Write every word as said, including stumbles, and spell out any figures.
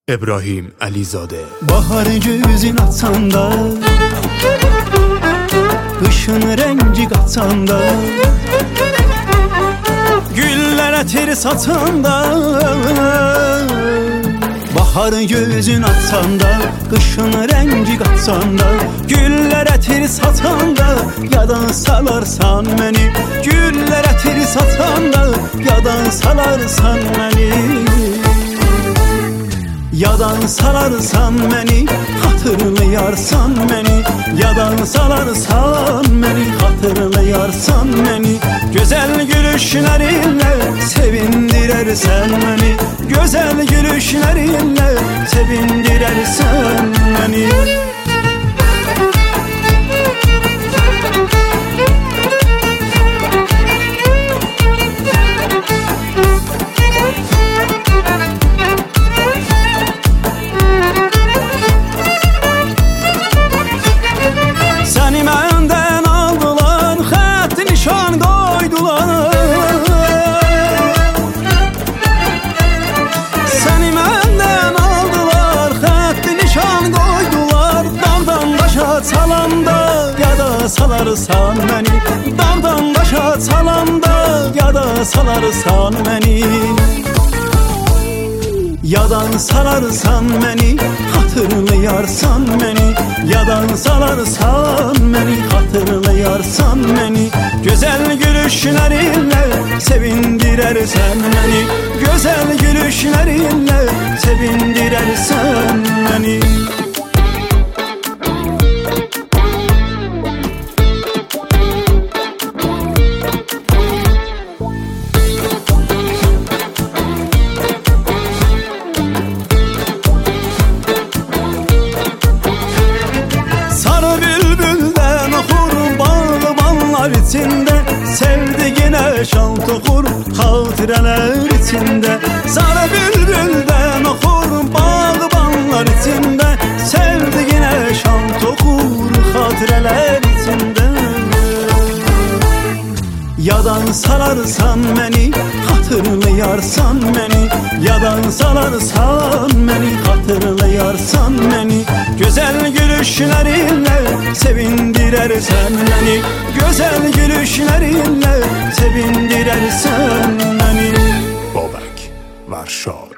İbrahim Əlizadə. Bahar gözün açanda, kışın rengi qaçanda, güllərə tir saçanda. Bahar gözün açanda, kışın rengi qaçanda, güllərə tir saçanda, yadan salarsan məni. Güllərə tir saçanda, yadan salarsan məni. Yadan salarsan məni, hatırlayarsan məni. Yadan salarsan məni, hatırlayarsan məni. Gözəl gülüşlərinlə sevindirərsən məni. Gözəl gülüşlərinlə sevindirərsən məni. Salarsan məni, dağdan daşa çalanda, yada salarsan məni. Yadan salarsan məni, hatırlayarsan məni. Yadan salarsan məni, hatırlayarsan məni. Gözəl gülüşlərinlə sevindirərsən məni. Gözəl gülüşlərinlə sevindirərsən məni. İçinde sevdiğine şan toxur xatirələr içinde. Sarı bülbüldən oxur bağbanlar içinde, sevdiğine şan toxur xatirələr içinde. Yadan salarsan məni, hatırlayarsan məni. Yadan salarsan məni, hatırlayarsan məni. Gözəl gülüşlərinlə sevindirərsən məni. Gözəl gülüşlərinlə sevindirərsən məni. Babək, Varşava.